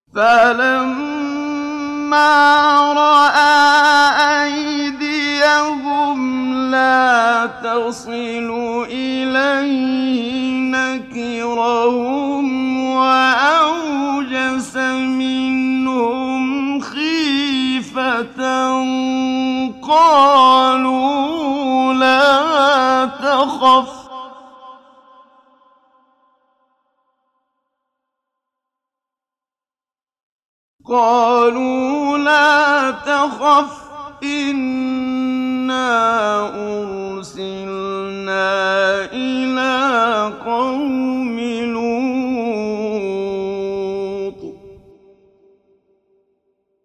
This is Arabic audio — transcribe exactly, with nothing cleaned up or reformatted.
فَلَمَّا رَأَىٰ أَيْدِيَهُمْ لَا تَصِلُ إِلَيْهِ نَكِرَهُمْ وَأَوْجَسَ مِنْهُمْ خِيفَةً قَالُوا لَا تَخَفْ قَالُوا لَا تَخَفْ إِنَّا